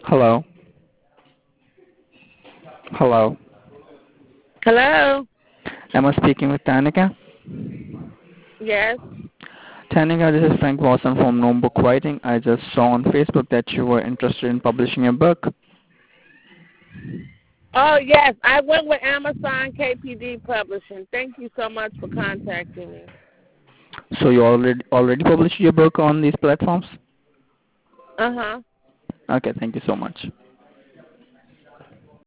Hello. Hello. Hello? Am I speaking with Tanika? Yes. Tanika, this is Frank Watson from No Book Writing. I just saw on Facebook that you were interested in publishing a book. Oh, yes. I went with Amazon KPD Publishing. Thank you so much for contacting me. So you already published your book on these platforms? Uh-huh. Okay, thank you so much.